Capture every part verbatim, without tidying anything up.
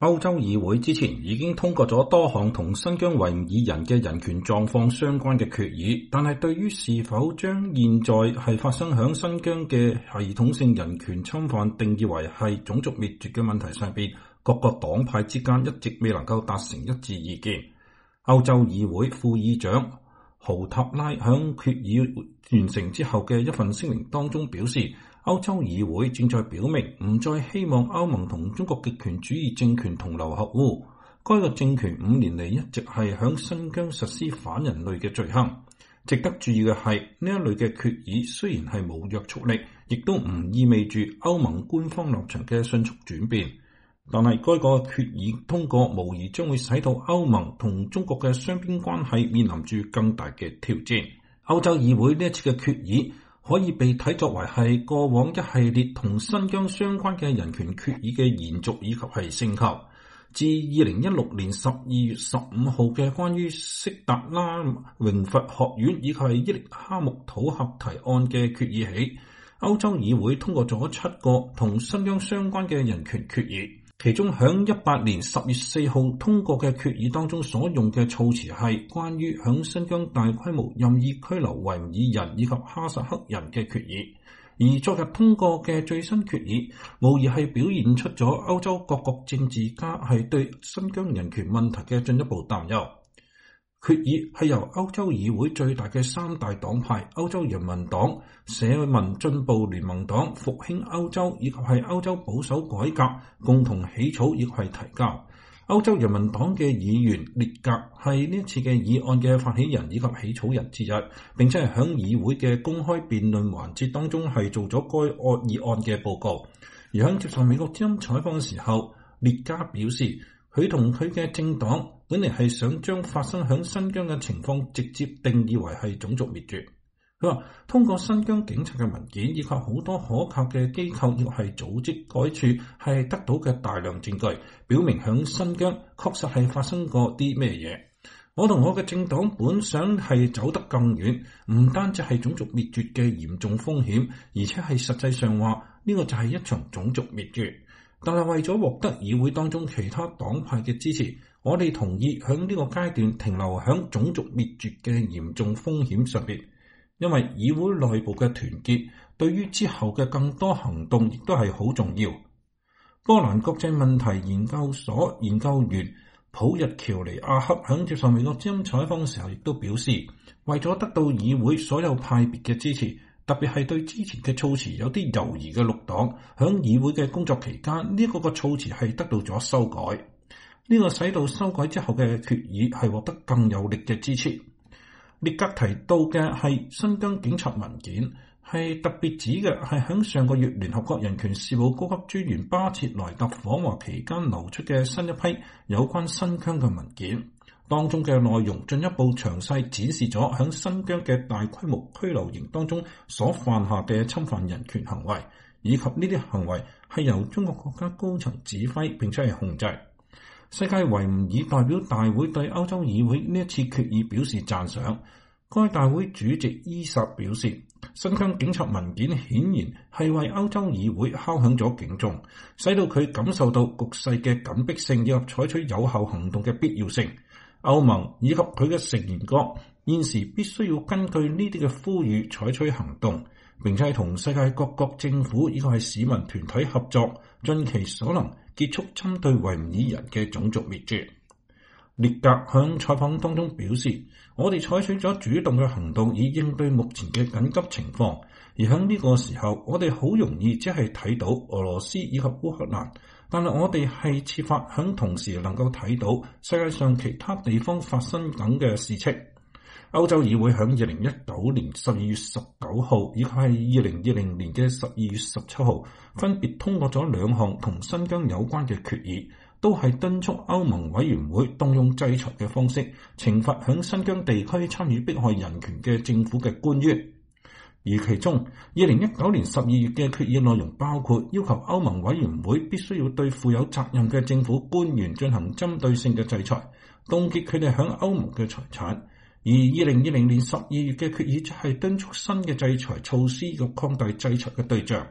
歐洲議會之前已經通過咗多項同新疆維吾爾人嘅人權狀況相關嘅決議，但係對於是否將現在係發生響新疆嘅系統性人權侵犯定義為係種族滅絕嘅問題上邊，各個黨派之間一直未能夠達成一致意見。歐洲議會副議長豪塔拉響決議完成之後嘅一份聲明當中表示，歐洲議會正在表明唔再希望歐盟同中國極權主義政權同流合污。該個政權五年嚟一直係響新疆實施反人類嘅罪行。值得注意嘅係，呢一類嘅決議雖然係冇約束力，亦都唔意味住歐盟官方立場嘅迅速轉變。但係該個決議通過，無疑將會使到歐盟同中國嘅雙邊關係面臨住更大嘅挑戰。歐洲議會呢一次嘅決議可以被睇作為係過往一系列同新疆相關嘅人權決議嘅延續以及係升級。自二零一六年十二月十五號嘅關於色達拉榮佛學院以及係伊力哈木土合提案嘅決議起，歐洲議會通過咗七個同新疆相關嘅人權決議。其中響一八年十月四號通過嘅決議當中所用嘅措辭係關於響新疆大規模任意拘留維吾爾人以及哈薩克人嘅決議，而昨日通過嘅最新決議無疑係表現出咗歐洲各國政治家係對新疆人權問題嘅進一步擔憂。決議係由歐洲議會最大嘅三大黨派歐洲人民黨、社民進步聯盟黨、復興歐洲以及係歐洲保守改革共同起草亦係提交。歐洲人民黨嘅議員列格係呢一次嘅議案嘅發起人以及起草人之一，並且係響議會嘅公開辯論環節當中係做咗該案議案嘅報告。而響接受美國之音採訪嘅時候，列格表示佢同佢嘅政黨本嚟係想將發生響新疆嘅情況直接定義為係種族滅絕。佢話通過新疆警察嘅文件以及好多可靠嘅機構亦係組織該處係得到嘅大量證據，表明響新疆確實係發生過啲咩嘢。我同我嘅政黨本想係走得更遠，唔單止係種族滅絕嘅嚴重風險，而且係實際上話呢個就係一場種族滅絕。但係為咗獲得議會當中其他黨派嘅支持，我哋同意響呢個階段停留響種族滅絕嘅嚴重風險上邊，因為議會內部嘅團結對於之後嘅更多行動亦都係好重要。波蘭國際問題研究所研究員普日喬尼亞克響接受美國之音採訪嘅時候，亦都表示，為咗得到議會所有派別嘅支持，特別係對之前嘅措辭有啲猶豫嘅綠黨，響議會嘅工作期間，呢、這個個措辭係得到咗修改。呢、這個使到修改之後嘅決議係獲得更有力嘅支持。列格提到嘅係新疆警察文件，係特別指嘅係響上個月聯合國人權事務高級專員巴切萊特訪華期間流出嘅新一批有關新疆嘅文件。當中嘅內容進一步詳細展示咗響新疆嘅大規模拘留營當中所犯下嘅侵犯人權行為，以及呢啲行為係由中國國家高層指揮並且係控制。世界維吾爾代表大會對歐洲議會呢一次決議表示讚賞。該大會主席伊薩表示，新疆警察文件顯然係為歐洲議會敲響咗警鐘，使到佢感受到局勢嘅緊迫性以及採取有效行動嘅必要性。歐盟以及佢嘅成員國現時必須要根據呢啲嘅呼籲採取行動，並且同世界各國政府以及係市民團體合作，盡其所能結束針對維吾爾人嘅種族滅絕。列格向採訪當中表示，我哋採取咗主動嘅行動以應對目前嘅緊急情況，而喺呢個時候，我哋好容易只係睇到俄羅斯以及烏克蘭，但係我哋係設法響同時能夠睇到世界上其他地方發生緊嘅事情。歐洲議會響二零一九年十二月十九號以及係二零二零年嘅十二月十七號，分別通過咗兩項同新疆有關嘅決議，都係敦促歐盟委員會動用制裁嘅方式懲罰響新疆地區參與迫害人權嘅政府嘅官員。而其中二零一九年十二月嘅決議內容包括要求歐盟委員會必須要對負有責任嘅政府官員進行針對性嘅制裁，凍結佢哋響歐盟嘅財產。而二零二零年十二月嘅決議就係敦促新嘅制裁措施要擴大制裁嘅對象，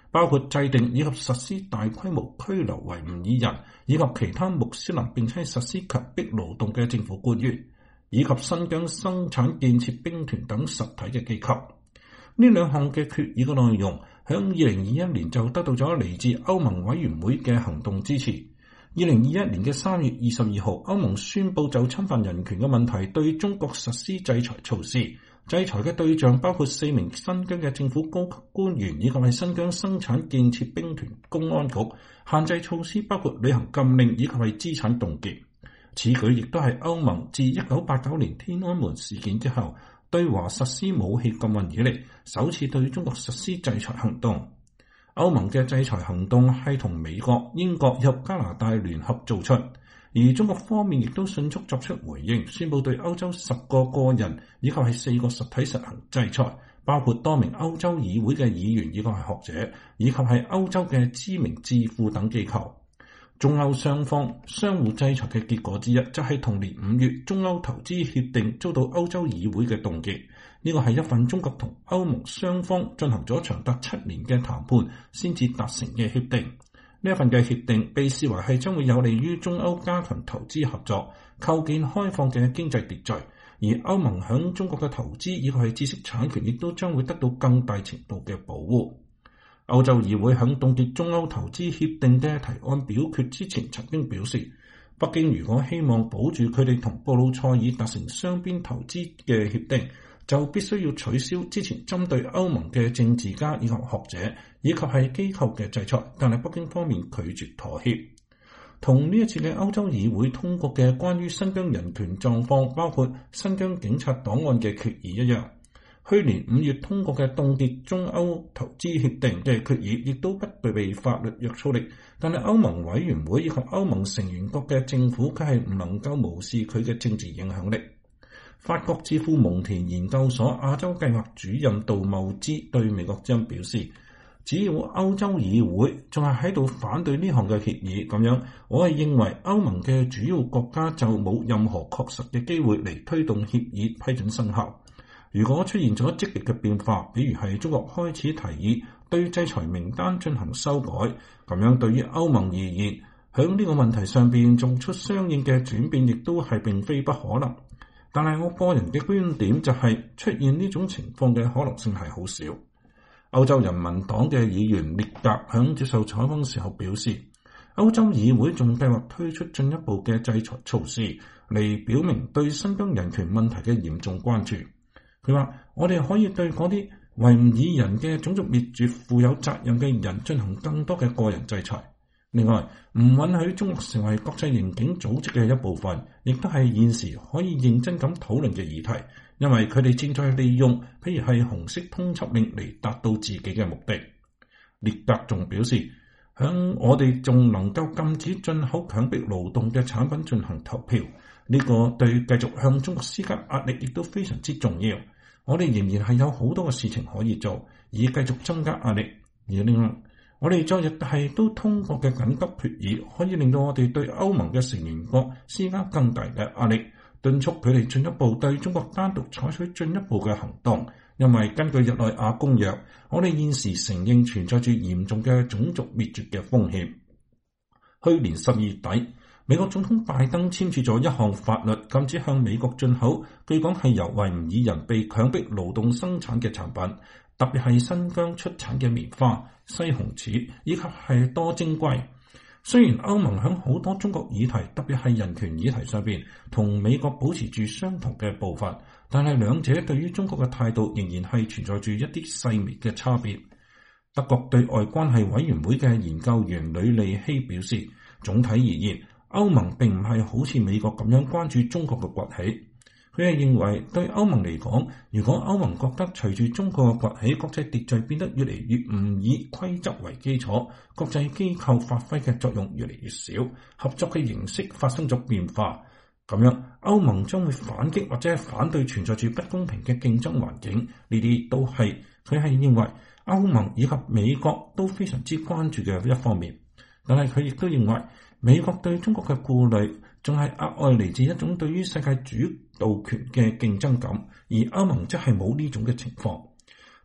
包括制定以及實施大規模拘留維吾爾人以及其他穆斯林並且實施強迫勞動嘅政府官員，以及新疆生產建設兵團等實體嘅機構。呢兩項嘅決議嘅內容，響二零二一年就得到咗嚟自歐盟委員會嘅行動支持。二零二一年嘅三月二十二號，歐盟宣布就侵犯人權嘅問題對中國實施制裁措施。制裁嘅對象包括四名新疆嘅政府高級官員，以及係新疆生產建設兵團公安局。限制措施包括履行禁令以及係資產凍結。此舉亦都係歐盟自一九八九年天安門事件之後對華實施武器禁運以嚟首次對中國實施制裁行動。歐盟嘅制裁行動係同美國、英國及加拿大聯合做出，而中國方面亦都迅速作出回應，宣布對歐洲十個個人以及係四個實體實行制裁，包括多名歐洲議會嘅議員以及係學者，以及係歐洲嘅知名智庫等機構。中歐雙方相互制裁嘅結果之一，就係同年五月中歐投資協定遭到歐洲議會嘅凍結。呢個係一份中國同歐盟雙方進行咗長達七年嘅談判先至達成嘅協定。呢一份嘅協定被視為係將會有利於中歐加強投資合作，構建開放嘅經濟秩序，而歐盟響中國嘅投資以及係知識產權亦都將會得到更大程度嘅保護。歐洲議會響凍結中歐投資協定嘅提案表決之前曾經表示，北京如果希望保住佢哋同布魯塞爾達成雙邊投資嘅協定，就必須要取消之前針對歐盟嘅政治家以及學者以及係機構嘅制裁，但係北京方面拒絕妥協。同呢一次嘅歐洲議會通過嘅關於新疆人權狀況，包括新疆警察檔案嘅決議一樣，去年五月通過嘅凍結中歐投資協定嘅決議亦都不具備法律約束力，但係歐盟委員會以及歐盟成員國嘅政府卻係唔能夠無視佢嘅政治影響力。法國智庫蒙田研究所亞洲計劃主任杜茂之對美國之音表示，只要歐洲議會仲係喺度反對呢項嘅協議，咁樣我係認為歐盟嘅主要國家就冇任何確實嘅機會嚟推動協議批准生效。如果出現咗積極嘅變化，比如係中國開始提議對制裁名單進行修改，咁樣對於歐盟而言，響呢個問題上邊做出相應嘅轉變，亦都係並非不可能。但係我個人嘅觀點就係出現呢種情況嘅可能性係好少。歐洲人民黨嘅議員列格響接受採訪時候表示，歐洲議會仲計劃推出進一步嘅制裁措施嚟表明對新疆人權問題嘅嚴重關注。佢話：我哋可以對嗰啲維吾爾人嘅種族滅絕負有責任嘅人進行更多嘅個人制裁。另外，唔允許中國成為國際刑警組織嘅一部分，亦都係現時可以認真咁討論嘅議題，因為佢哋正在利用譬如係紅色通緝令嚟達到自己嘅目的。列格仲表示，響我哋仲能夠禁止進口強迫勞動嘅產品進行投票，呢、這個對繼續向中國施加壓力亦都非常之重要。我哋仍然係有好多嘅事情可以做，以繼續增加壓力。而另外，我哋昨日係都通過嘅緊急決議，可以令到我哋對歐盟嘅成員國施加更大嘅壓力，敦促佢哋進一步對中國單獨採取進一步嘅行動。因為根據日內瓦公約，我哋現時承認存在住嚴重嘅種族滅絕嘅風險。去年十二月底，美國總統拜登簽署咗一項法律，禁止向美國進口據講係由維吾爾人被強迫勞動生產嘅產品，特別係新疆出產嘅棉花、西紅柿以及係多晶硅。雖然歐盟喺好多中國議題，特別係人權議題上邊，同美國保持住相同嘅步伐，但係兩者對於中國嘅態度仍然係存在住一啲細微嘅差別。德國對外關係委員會嘅研究員呂利希表示，總體而言，歐盟並唔係好似美國咁樣關注中國嘅崛起。佢係認為對歐盟嚟講，如果歐盟覺得隨住中國嘅崛起，國際秩序變得越嚟越唔以規則為基礎，國際機構發揮嘅作用越嚟越少，合作嘅形式發生咗變化，咁樣歐盟將會反擊或者係反對存在住不公平嘅競爭環境。呢啲都係佢係認為歐盟以及美國都非常之關注嘅一方面。但係佢亦都認為美國對中國嘅顧慮仲係額外嚟自一種對於世界主導權嘅競爭感，而歐盟則係冇呢種嘅情況。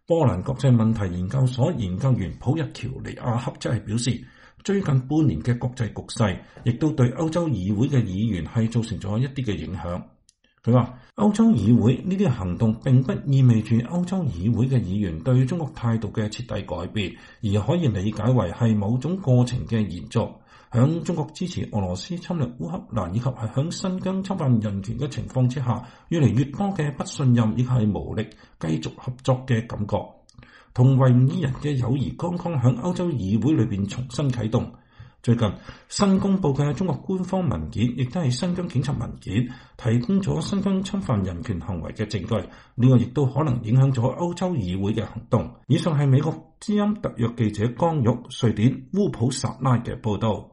波蘭國際問題研究所研究員普日喬尼亞克則係表示，最近半年嘅國際局勢亦都對歐洲議會嘅議員係造成咗一啲嘅影響。佢話歐洲議會呢啲行動並不意味住歐洲議會嘅議員對中國態度嘅徹底改變，而可以理解為係某種過程嘅延續。響中國支持俄羅斯侵略烏克蘭以及係響新疆侵犯人權嘅情況之下，越嚟越多嘅不信任以及係無力繼續合作嘅感覺。同維吾爾人嘅友誼剛剛響歐洲議會裏邊重新啟動。最近新公布嘅中國官方文件，亦都係新疆警察文件，提供咗新疆侵犯人權行為嘅證據。呢個亦都可能影響咗歐洲議會嘅行動。以上係美國之音特約記者江玉、瑞典烏普薩拉嘅報道。